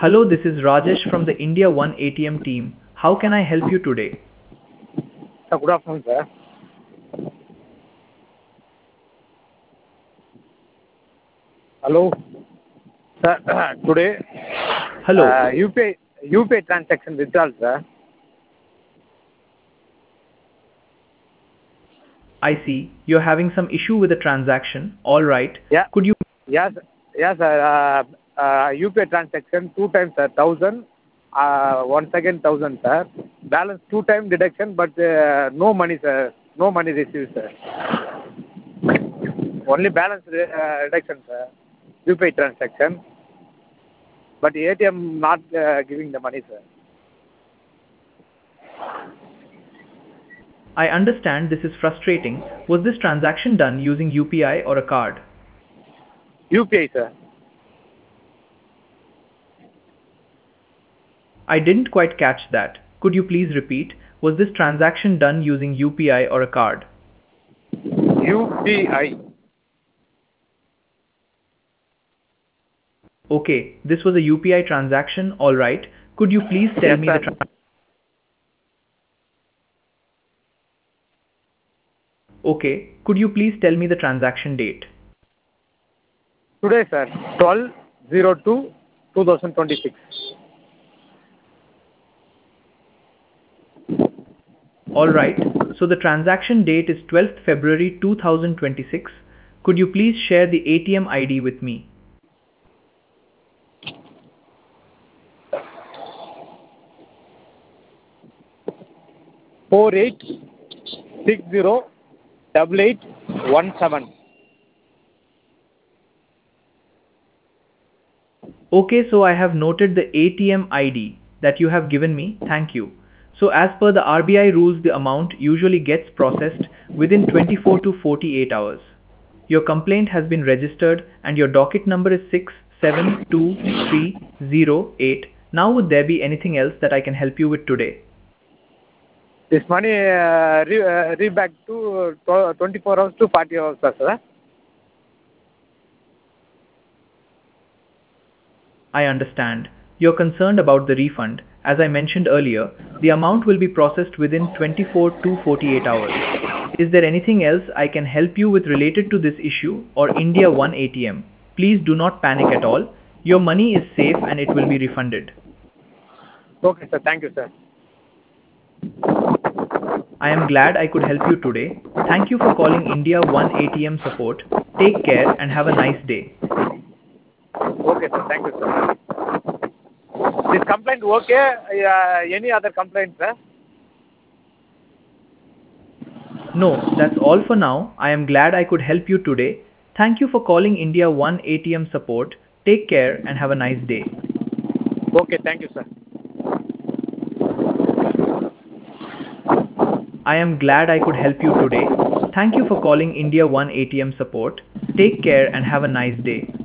Hello, this is Rajesh from the India One ATM team. How can I help you today? Sir, good afternoon, sir. Hello. Sir, today, Hello, UPI transaction withdrawal, sir. I see you're having some issue with the transaction. All right. Yeah. Could you Yes, yes, sir. UPI transaction 2 times, sir. 1,000. Once again 1,000, sir. Balance 2 time deduction, but no money, sir. No money received, sir. Only balance reduction, sir. UPI transaction. But ATM not giving the money, sir. I understand this is frustrating. Was this transaction done using UPI or a card? UPI, sir. I didn't quite catch that. Could you please repeat? Was this transaction done using UPI or a card? UPI. Okay, this was a UPI transaction. All right. Could you please tell Yes, me sir. Okay, could you please tell me the transaction date? Today, sir. 12/02/2026. All right. So the transaction date is 12th February 2026. Could you please share the ATM ID with me? 48608817. Okay, so I have noted the ATM ID that you have given me. Thank you. So as per the RBI rules, the amount usually gets processed within 24 to 48 hours. Your complaint has been registered and your docket number is 672308. Now would there be anything else that I can help you with today? This money back to 24 hours to 40 hours, sir. I understand. You're concerned about the refund. As I mentioned earlier, the amount will be processed within 24 to 48 hours. Is there anything else I can help you with related to this issue or India One ATM? Please do not panic at all. Your money is safe and it will be refunded. Okay, sir. Thank you, sir. I am glad I could help you today. Thank you for calling India One ATM support. Take care and have a nice day. Okay, sir. Thank you, sir. This complaint okay? Any other complaint, sir? No, that's all for now. I am glad I could help you today. Thank you for calling India One ATM support. Take care and have a nice day. Okay, thank you, sir. I am glad I could help you today. Thank you for calling India One ATM support. Take care and have a nice day.